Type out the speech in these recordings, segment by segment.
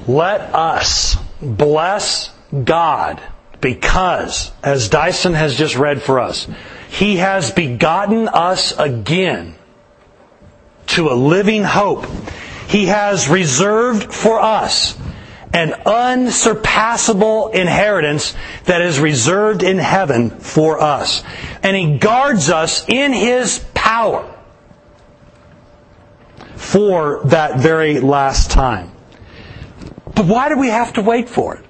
Let us bless God because, as Dyson has just read for us, He has begotten us again to a living hope. He has reserved for us an unsurpassable inheritance that is reserved in heaven for us. And He guards us in His power for that very last time. But why do we have to wait for it?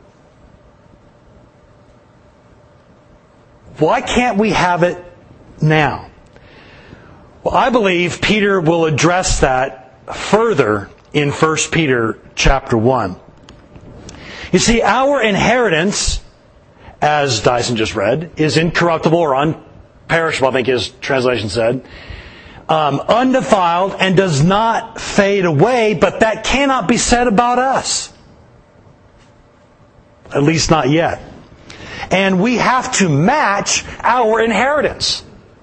Why can't we have it now? Well, I believe Peter will address that further in 1 Peter chapter 1. You see, our inheritance, as Dyson just read, is incorruptible or unperishable, I think his translation said, undefiled and does not fade away, but that cannot be said about us. At least not yet. And we have to match our inheritance.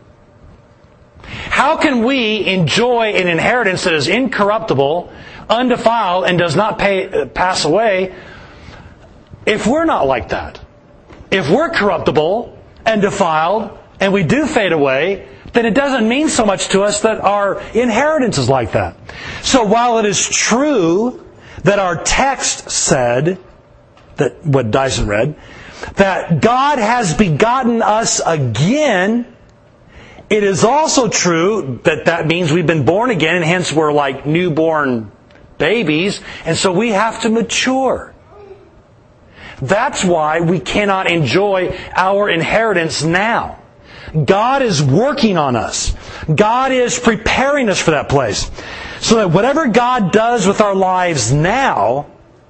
How can we enjoy an inheritance that is incorruptible, undefiled, and does not pass away if we're not like that? If we're corruptible and defiled, and we do fade away, then it doesn't mean so much to us that our inheritance is like that. So while it is true that our text said, that what Dyson read, that God has begotten us again, it is also true that that means we've been born again, and hence we're like newborn babies, and so we have to mature. That's why we cannot enjoy our inheritance now. God is working on us. God is preparing us for that place. So that whatever God does with our lives now,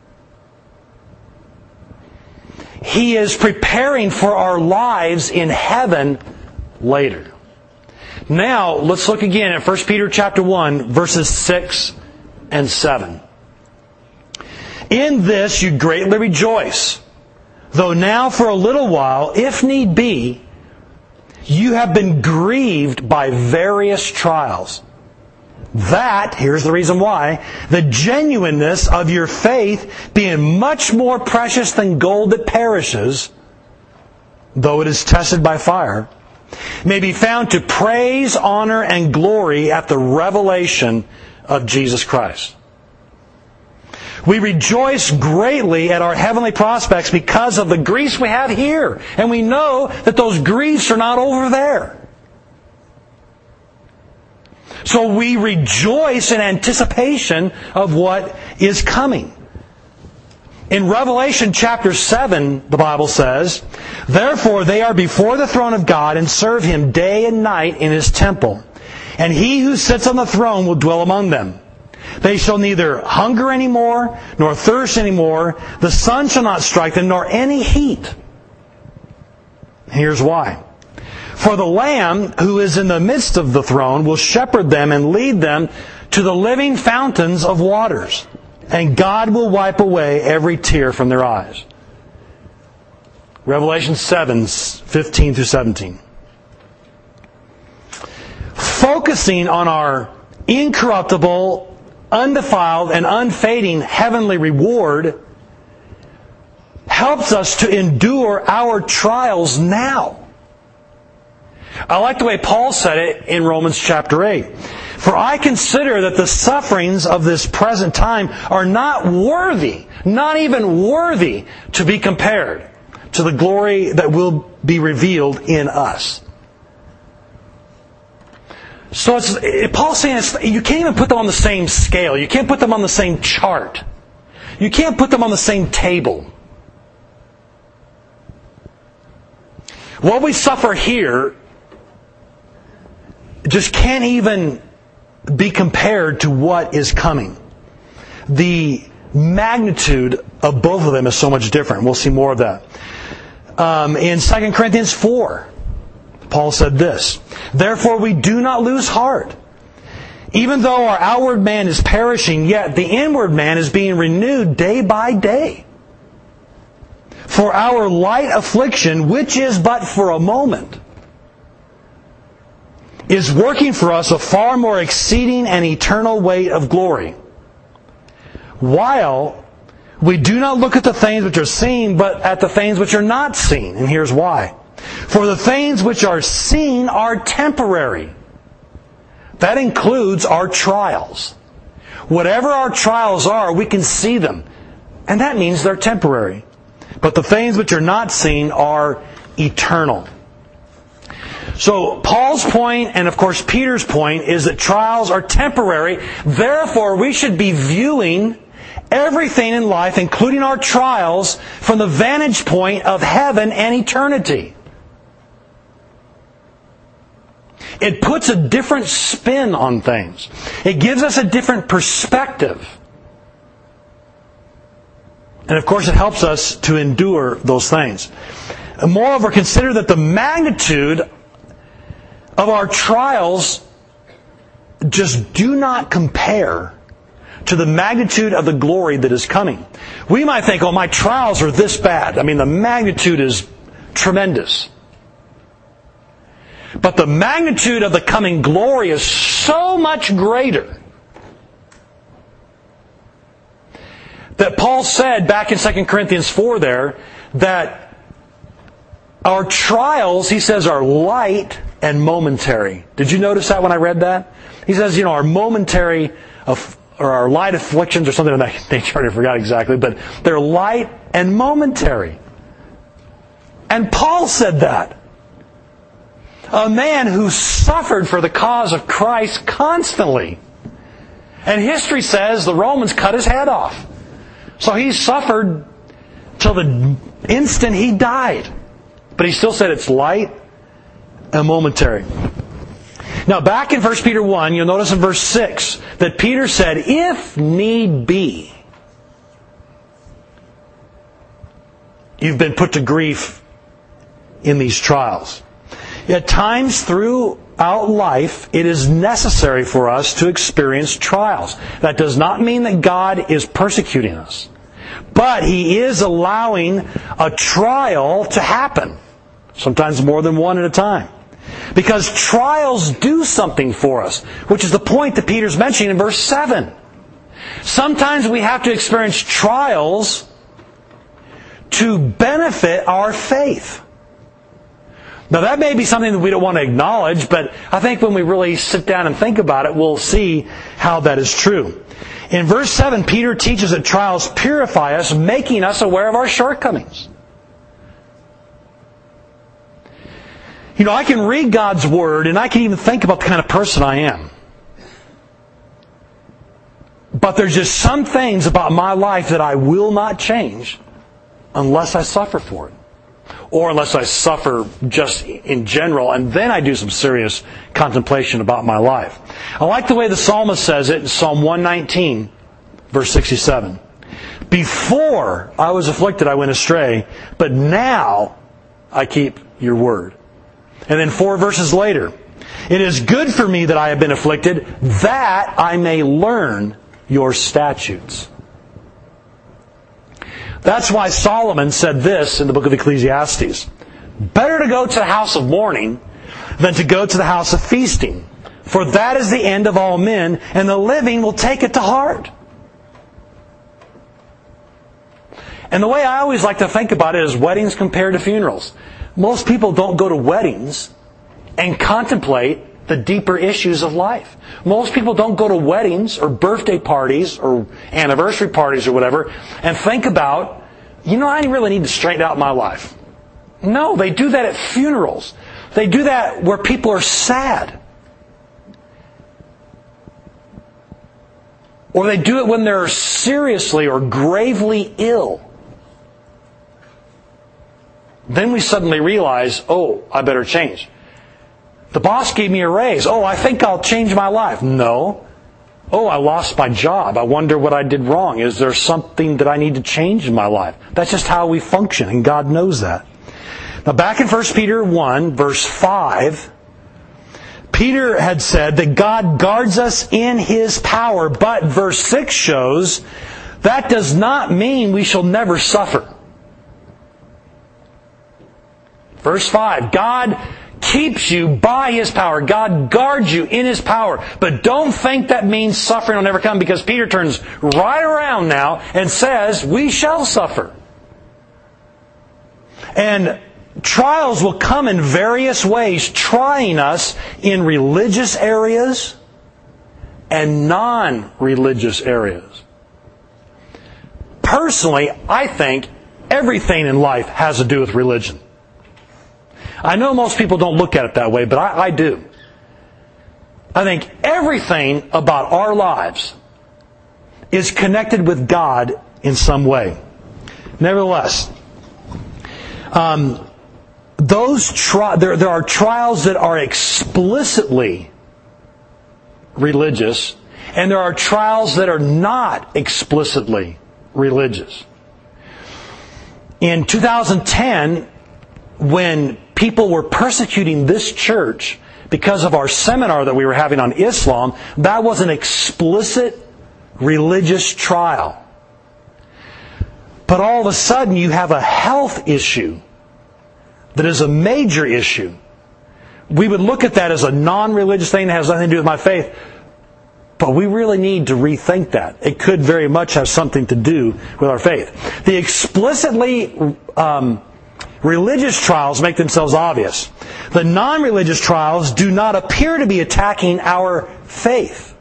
He is preparing for our lives in heaven later. Now, let's look again at 1 Peter chapter 1, verses 6 and 7. In this you greatly rejoice, though now for a little while, if need be, you have been grieved by various trials. That, here's the reason why, the genuineness of your faith being much more precious than gold that perishes, though it is tested by fire, may be found to praise, honor, and glory at the revelation of Jesus Christ. We rejoice greatly at our heavenly prospects because of the griefs we have here. And we know that those griefs are not over there. So we rejoice in anticipation of what is coming. In Revelation chapter 7, the Bible says, therefore they are before the throne of God and serve Him day and night in His temple. And He who sits on the throne will dwell among them. They shall neither hunger any more, nor thirst any more. The sun shall not strike them, nor any heat. Here's why. For the Lamb who is in the midst of the throne will shepherd them and lead them to the living fountains of waters. And God will wipe away every tear from their eyes. Revelation 7, 15 through 17. Focusing on our incorruptible, undefiled, and unfading heavenly reward helps us to endure our trials now. I like the way Paul said it in Romans chapter 8. For I consider that the sufferings of this present time are not worthy, not even worthy, to be compared to the glory that will be revealed in us. So Paul's saying you can't even put them on the same scale. You can't put them on the same chart. You can't put them on the same table. What we suffer here just can't even be compared to what is coming. The magnitude of both of them is so much different. We'll see more of that. In 2 Corinthians 4, Paul said this, therefore we do not lose heart. Even though our outward man is perishing, yet the inward man is being renewed day by day. For our light affliction, which is but for a moment, is working for us a far more exceeding and eternal weight of glory. While We do not look at the things which are seen, but at the things which are not seen. And here's why. For the things which are seen are temporary. That includes our trials. Whatever our trials are, we can see them. And that means they're temporary. But the things which are not seen are eternal. So Paul's point, and of course Peter's point, is that trials are temporary. Therefore, we should be viewing everything in life, including our trials, from the vantage point of heaven and eternity. It puts a different spin on things. It gives us a different perspective. And of course it helps us to endure those things. And moreover, consider that the magnitude of our trials just do not compare to the magnitude of the glory that is coming. We might think, oh, my trials are this bad. I mean, the magnitude is tremendous. But the magnitude of the coming glory is so much greater that Paul said back in 2 Corinthians 4 there, that our trials, he says, are light and momentary. Did you notice that when I read that? He says, our momentary or our light afflictions or something of that nature, I forgot exactly, but they're light and momentary. And Paul said that. A man who suffered for the cause of Christ constantly. And history says the Romans cut his head off. So he suffered till the instant he died. But he still said it's light and momentary. Now back in 1 Peter 1, you'll notice in verse 6 that Peter said, if need be, you've been put to grief in these trials. At times throughout life, it is necessary for us to experience trials. That does not mean that God is persecuting us. But He is allowing a trial to happen. Sometimes more than one at a time. Because trials do something for us, which is the point that Peter's mentioning in verse 7. Sometimes we have to experience trials to benefit our faith. Now that may be something that we don't want to acknowledge, but I think when we really sit down and think about it, we'll see how that is true. In verse 7, Peter teaches that trials purify us, making us aware of our shortcomings. I can read God's Word and I can even think about the kind of person I am. But there's just some things about my life that I will not change unless I suffer for it. Or unless I suffer just in general, and then I do some serious contemplation about my life. I like the way the psalmist says it in Psalm 119, verse 67. Before I was afflicted, I went astray, but now I keep your word. And then 4 verses later, it is good for me that I have been afflicted, that I may learn your statutes. That's why Solomon said this in the book of Ecclesiastes. Better to go to the house of mourning than to go to the house of feasting. For that is the end of all men, and the living will take it to heart. And the way I always like to think about it is weddings compared to funerals. Most people don't go to weddings and contemplate the deeper issues of life. Most people don't go to weddings or birthday parties or anniversary parties or whatever and think about, I really need to straighten out my life. No, they do that at funerals. They do that where people are sad. Or they do it when they're seriously or gravely ill. Then we suddenly realize, I better change. The boss gave me a raise. I think I'll change my life. No. I lost my job. I wonder what I did wrong. Is there something that I need to change in my life? That's just how we function, and God knows that. Now back in 1 Peter 1, verse 5, Peter had said that God guards us in His power, but verse 6 shows that does not mean we shall never suffer. Verse 5, God keeps you by His power. God guards you in His power. But don't think that means suffering will never come, because Peter turns right around now and says, we shall suffer. And trials will come in various ways, trying us in religious areas and non-religious areas. Personally, I think everything in life has to do with religion. I know most people don't look at it that way, but I do. I think everything about our lives is connected with God in some way. Nevertheless, there are trials that are explicitly religious, and there are trials that are not explicitly religious. In 2010, when people were persecuting this church because of our seminar that we were having on Islam, that was an explicit religious trial. But all of a sudden you have a health issue that is a major issue. We would look at that as a non-religious thing that has nothing to do with my faith. But we really need to rethink that. It could very much have something to do with our faith. The explicitly religious trials make themselves obvious. The non-religious trials do not appear to be attacking our faith.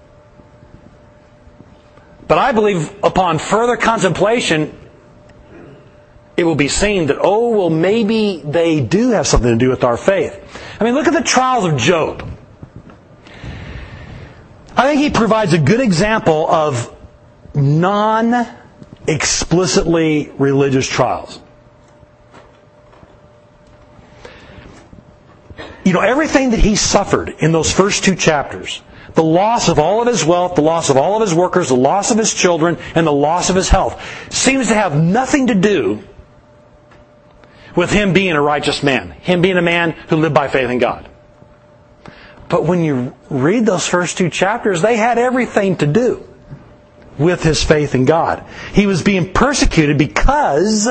But I believe upon further contemplation, it will be seen that, maybe they do have something to do with our faith. I mean, look at the trials of Job. I think he provides a good example of non-explicitly religious trials. Everything that he suffered in those first 2 chapters, the loss of all of his wealth, the loss of all of his workers, the loss of his children, and the loss of his health, seems to have nothing to do with him being a righteous man, him being a man who lived by faith in God. But when you read those first 2 chapters, they had everything to do with his faith in God. He was being persecuted because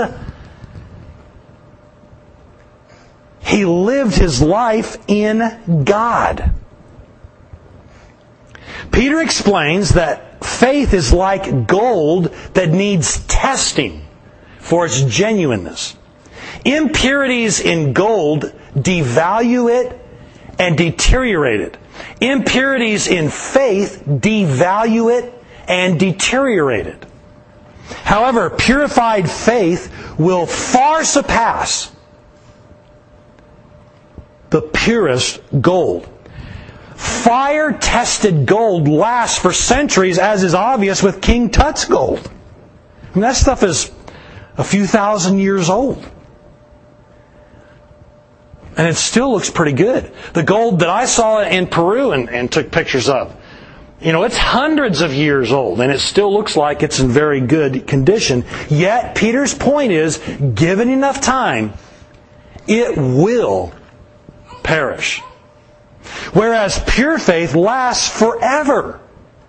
he lived his life in God. Peter explains that faith is like gold that needs testing for its genuineness. Impurities in gold devalue it and deteriorate it. Impurities in faith devalue it and deteriorate it. However, purified faith will far surpass the purest gold. Fire-tested gold lasts for centuries, as is obvious with King Tut's gold. I mean, that stuff is a few thousand years old. And it still looks pretty good. The gold that I saw in Peru and took pictures of, it's hundreds of years old, and it still looks like it's in very good condition. Yet, Peter's point is, given enough time, it will perish. Whereas pure faith lasts forever.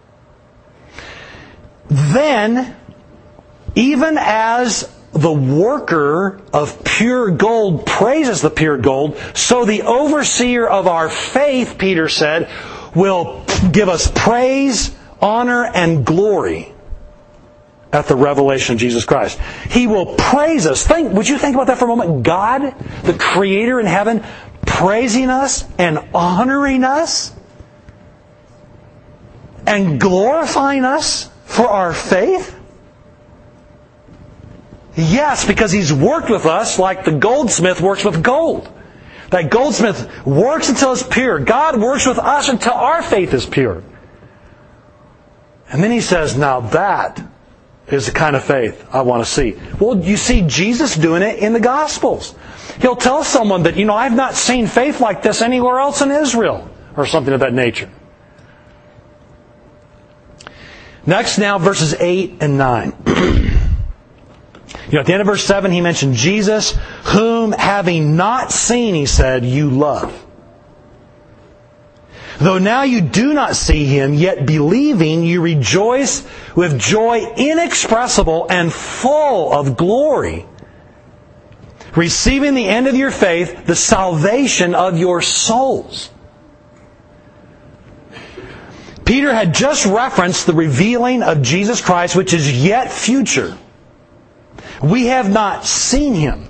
Then, even as the worker of pure gold praises the pure gold, so the overseer of our faith, Peter said, will give us praise, honor, and glory at the revelation of Jesus Christ. He will praise us. Would you think about that for a moment? God, the Creator in heaven, praising us and honoring us and glorifying us for our faith? Yes, because He's worked with us like the goldsmith works with gold. That goldsmith works until it's pure. God works with us until our faith is pure. And then He says, now that is the kind of faith I want to see. Well, you see Jesus doing it in the Gospels. He'll tell someone that, I've not seen faith like this anywhere else in Israel, or something of that nature. Next now, verses 8 and 9. At the end of verse 7, he mentioned Jesus, whom having not seen, he said, you love. Though now you do not see Him, yet believing you rejoice with joy inexpressible and full of glory, receiving the end of your faith, the salvation of your souls. Peter had just referenced the revealing of Jesus Christ, which is yet future. We have not seen Him.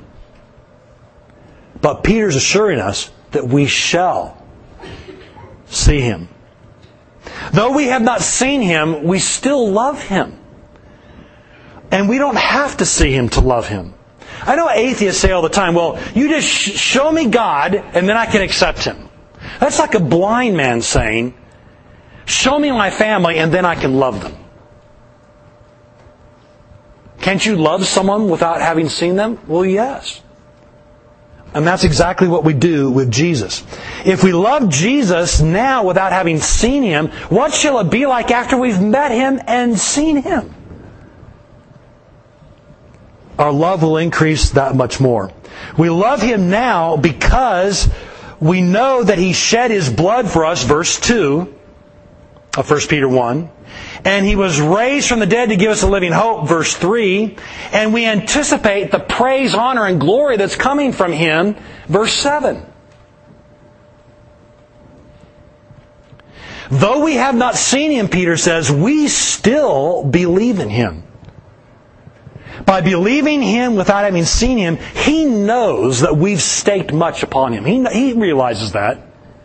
But Peter's assuring us that we shall see Him. Though we have not seen Him, we still love Him. And we don't have to see Him to love Him. I know atheists say all the time, well, you just show me God and then I can accept Him. That's like a blind man saying, show me my family and then I can love them. Can't you love someone without having seen them? Well, yes. And that's exactly what we do with Jesus. If we love Jesus now without having seen Him, what shall it be like after we've met Him and seen Him? Our love will increase that much more. We love Him now because we know that He shed His blood for us, verse 2 of 1 Peter 1. And He was raised from the dead to give us a living hope, verse 3. And we anticipate the praise, honor, and glory that's coming from Him, verse 7. Though we have not seen Him, Peter says, we still believe in Him. By believing Him without having seen Him, He knows that we've staked much upon Him. He realizes that.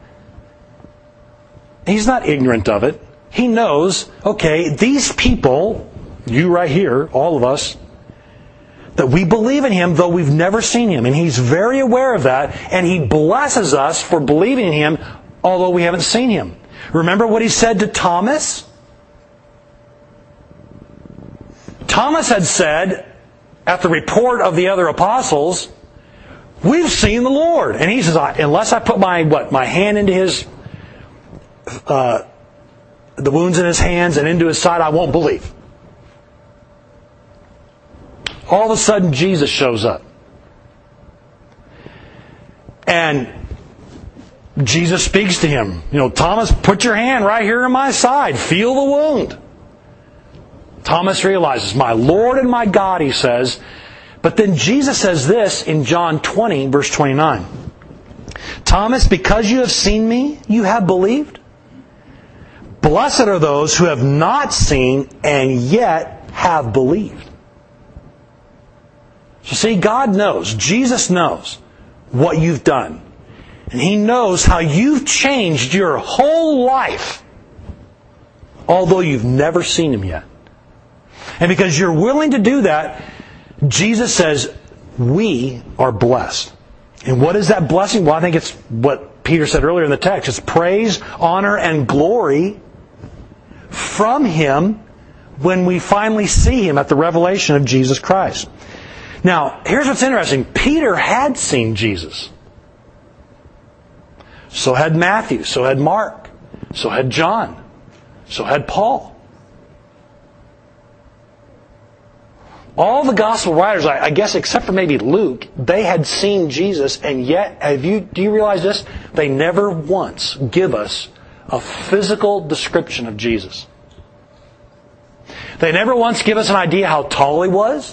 He's not ignorant of it. He knows, okay, these people, you right here, all of us, that we believe in Him though we've never seen Him. And He's very aware of that. And He blesses us for believing in Him although we haven't seen Him. Remember what He said to Thomas? Thomas had said, at the report of the other apostles, we've seen the Lord. And he says, unless I put my hand into His... the wounds in His hands and into His side, I won't believe. All of a sudden, Jesus shows up. And Jesus speaks to him. Thomas, put your hand right here in my side. Feel the wound. Thomas realizes, my Lord and my God, he says. But then Jesus says this in John 20, verse 29. Thomas, because you have seen me, you have believed? Blessed are those who have not seen and yet have believed. So see, God knows, Jesus knows what you've done. And He knows how you've changed your whole life, although you've never seen Him yet. And because you're willing to do that, Jesus says, we are blessed. And what is that blessing? Well, I think it's what Peter said earlier in the text. It's praise, honor, and glory from Him when we finally see Him at the revelation of Jesus Christ. Now, here's what's interesting. Peter had seen Jesus. So had Matthew. So had Mark. So had John. So had Paul. All the gospel writers, I guess except for maybe Luke, they had seen Jesus, and yet, do you realize this? They never once give us a physical description of Jesus. They never once give us an idea how tall He was.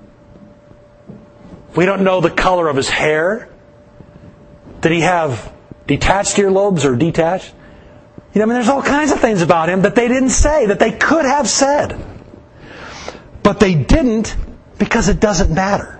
We don't know the color of His hair. Did He have detached earlobes or detached? There's all kinds of things about Him that they didn't say, that they could have said. But they didn't because it doesn't matter.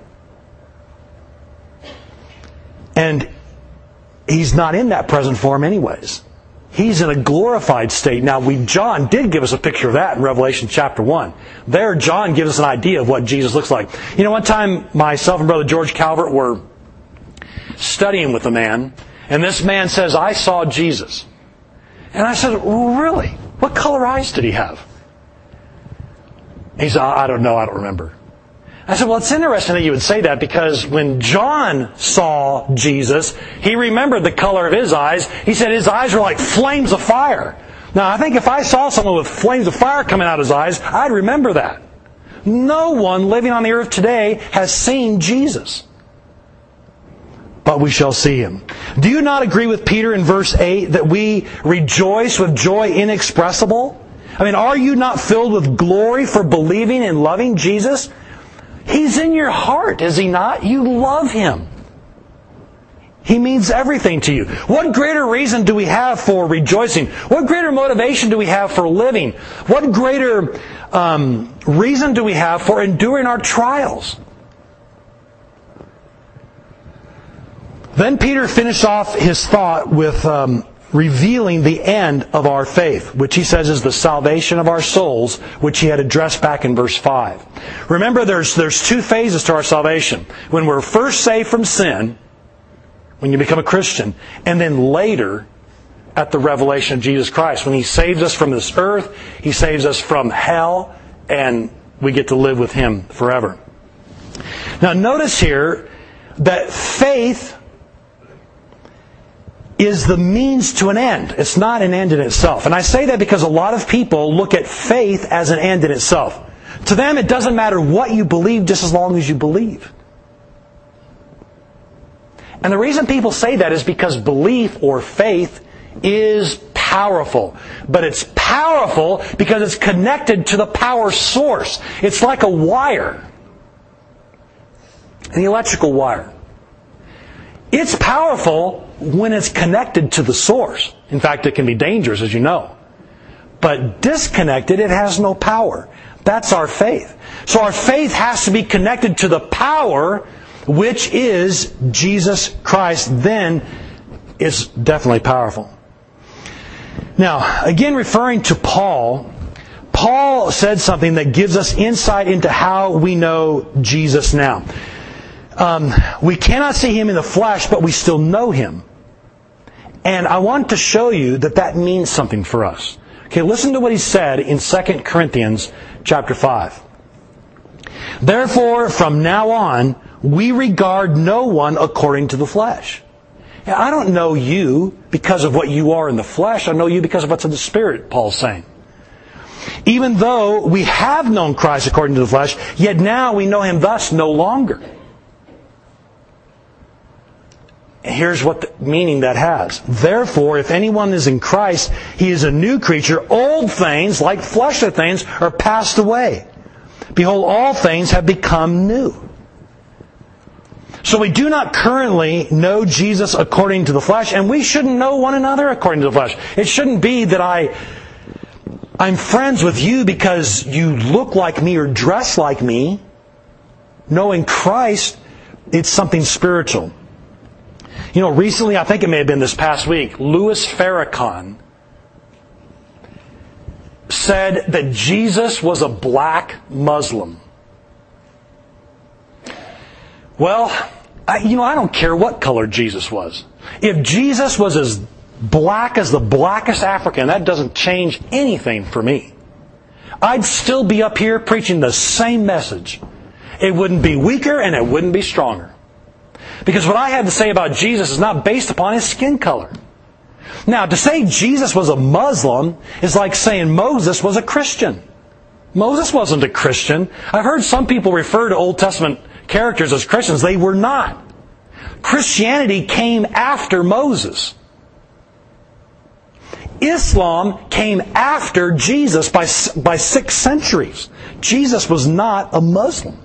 And He's not in that present form anyways. He's in a glorified state. Now, John did give us a picture of that in Revelation chapter 1. There, John gives us an idea of what Jesus looks like. One time, myself and Brother George Calvert were studying with a man, and this man says, I saw Jesus. And I said, well, really? What color eyes did He have? He said, I don't know, I don't remember. I said, well, it's interesting that you would say that because when John saw Jesus, he remembered the color of his eyes. He said his eyes were like flames of fire. Now, I think if I saw someone with flames of fire coming out of his eyes, I'd remember that. No one living on the earth today has seen Jesus. But we shall see Him. Do you not agree with Peter in verse 8 that we rejoice with joy inexpressible? Are you not filled with glory for believing and loving Jesus? He's in your heart, is He not? You love Him. He means everything to you. What greater reason do we have for rejoicing? What greater motivation do we have for living? What greater reason do we have for enduring our trials? Then Peter finished off his thought with revealing the end of our faith, which he says is the salvation of our souls, which he had addressed back in verse 5. Remember, there's two phases to our salvation. When we're first saved from sin, when you become a Christian, and then later at the revelation of Jesus Christ, when He saves us from this earth, He saves us from hell, and we get to live with Him forever. Now notice here that faith is the means to an end. It's not an end in itself. And I say that because a lot of people look at faith as an end in itself. To them, it doesn't matter what you believe, just as long as you believe. And the reason people say that is because belief or faith is powerful. But it's powerful because it's connected to the power source. It's like a wire. An electrical wire. It's powerful when it's connected to the source. In fact, it can be dangerous, as you know. But disconnected, it has no power. That's our faith. So our faith has to be connected to the power, which is Jesus Christ. Then it's definitely powerful. Now, again referring to Paul, Paul said something that gives us insight into how we know Jesus now. We cannot see Him in the flesh, but we still know Him. And I want to show you that that means something for us. Okay, listen to what he said in 2 Corinthians chapter 5. Therefore, from now on, we regard no one according to the flesh. Now, I don't know you because of what you are in the flesh. I know you because of what's in the Spirit, Paul's saying. Even though we have known Christ according to the flesh, yet now we know Him thus no longer. Here's what the meaning that has. Therefore, if anyone is in Christ, he is a new creature. Old things, like fleshly things, are passed away. Behold, all things have become new. So we do not currently know Jesus according to the flesh, and we shouldn't know one another according to the flesh. It shouldn't be that I'm friends with you because you look like me or dress like me. Knowing Christ, it's something spiritual. You know, recently, I think it may have been this past week, Louis Farrakhan said that Jesus was a black Muslim. Well, I don't care what color Jesus was. If Jesus was as black as the blackest African, that doesn't change anything for me. I'd still be up here preaching the same message. It wouldn't be weaker and it wouldn't be stronger. Because what I had to say about Jesus is not based upon His skin color. Now, to say Jesus was a Muslim is like saying Moses was a Christian. Moses wasn't a Christian. I've heard some people refer to Old Testament characters as Christians. They were not. Christianity came after Moses. Islam came after Jesus by 6 centuries. Jesus was not a Muslim.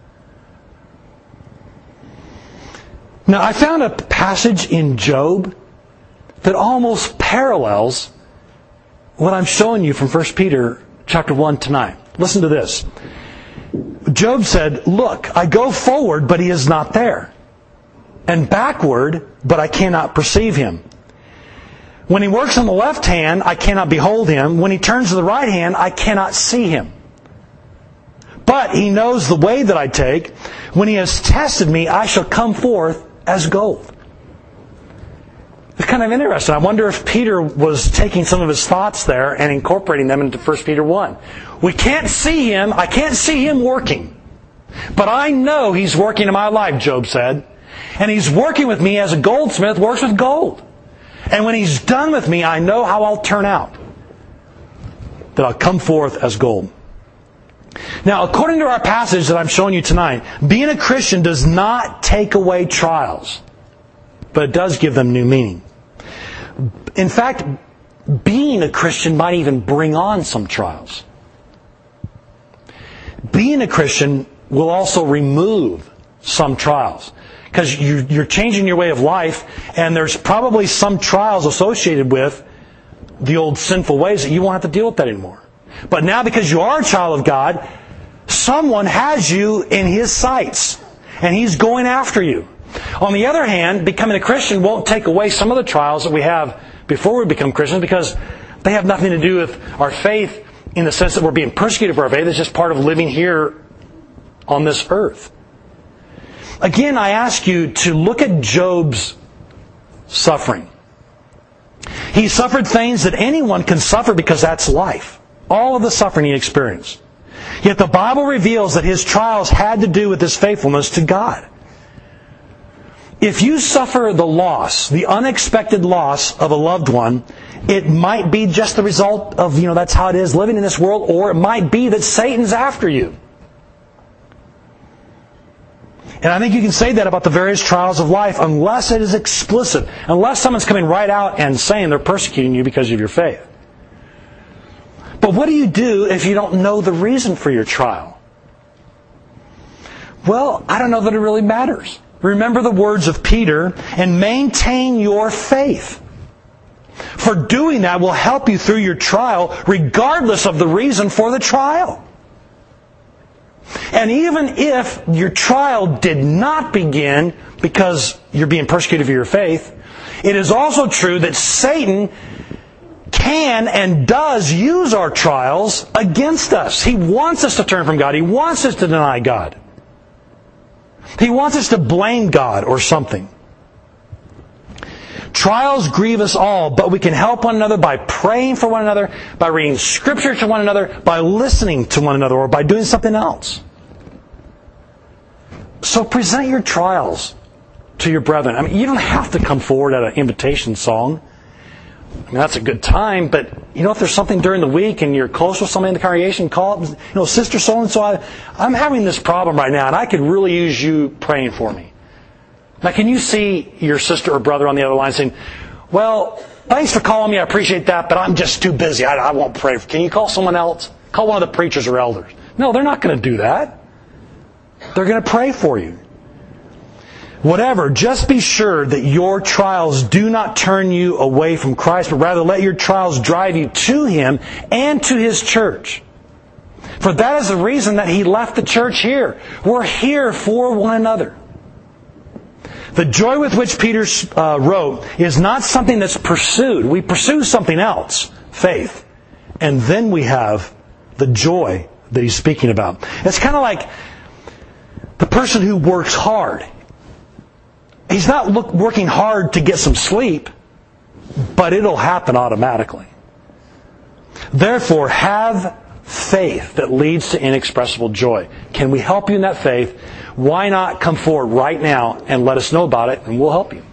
Now, I found a passage in Job that almost parallels what I'm showing you from 1 Peter chapter 1 tonight. Listen to this. Job said, "Look, I go forward, but He is not there. And backward, but I cannot perceive Him. When He works on the left hand, I cannot behold Him. When He turns to the right hand, I cannot see Him. But He knows the way that I take. When He has tested me, I shall come forth as gold." It's kind of interesting. I wonder if Peter was taking some of his thoughts there and incorporating them into 1 Peter 1. We can't see Him. I can't see Him working. But I know He's working in my life, Job said. And He's working with me as a goldsmith works with gold. And when He's done with me, I know how I'll turn out. That I'll come forth as gold. Now, according to our passage that I'm showing you tonight, being a Christian does not take away trials, but it does give them new meaning. In fact, being a Christian might even bring on some trials. Being a Christian will also remove some trials. Because you're changing your way of life, and there's probably some trials associated with the old sinful ways that you won't have to deal with that anymore. But now, because you are a child of God, someone has you in His sights, and He's going after you. On the other hand, becoming a Christian won't take away some of the trials that we have before we become Christians, because they have nothing to do with our faith in the sense that we're being persecuted for our faith. It's just part of living here on this earth. Again, I ask you to look at Job's suffering. He suffered things that anyone can suffer because that's life. All of the suffering he experienced. Yet the Bible reveals that his trials had to do with his faithfulness to God. If you suffer the loss, the unexpected loss of a loved one, it might be just the result of, that's how it is living in this world, or it might be that Satan's after you. And I think you can say that about the various trials of life unless it is explicit. Unless someone's coming right out and saying they're persecuting you because of your faith. But what do you do if you don't know the reason for your trial? Well, I don't know that it really matters. Remember the words of Peter, and maintain your faith. For doing that will help you through your trial regardless of the reason for the trial. And even if your trial did not begin because you're being persecuted for your faith, it is also true that Satan can and does use our trials against us. He wants us to turn from God. He wants us to deny God. He wants us to blame God or something. Trials grieve us all, but we can help one another by praying for one another, by reading Scripture to one another, by listening to one another, or by doing something else. So present your trials to your brethren. You don't have to come forward at an invitation song. That's a good time, but if there's something during the week and you're close with somebody in the congregation, call up, Sister so-and-so, I'm having this problem right now, and I could really use you praying for me. Now, can you see your sister or brother on the other line saying, well, thanks for calling me, I appreciate that, but I'm just too busy, I won't pray. Can you call someone else? Call one of the preachers or elders. No, they're not going to do that. They're going to pray for you. Whatever, just be sure that your trials do not turn you away from Christ, but rather let your trials drive you to Him and to His church. For that is the reason that He left the church here. We're here for one another. The joy with which Peter wrote is not something that's pursued. We pursue something else, faith. And then we have the joy that he's speaking about. It's kind of like the person who works hard. He's not working hard to get some sleep, but it'll happen automatically. Therefore, have faith that leads to inexpressible joy. Can we help you in that faith? Why not come forward right now and let us know about it, and we'll help you.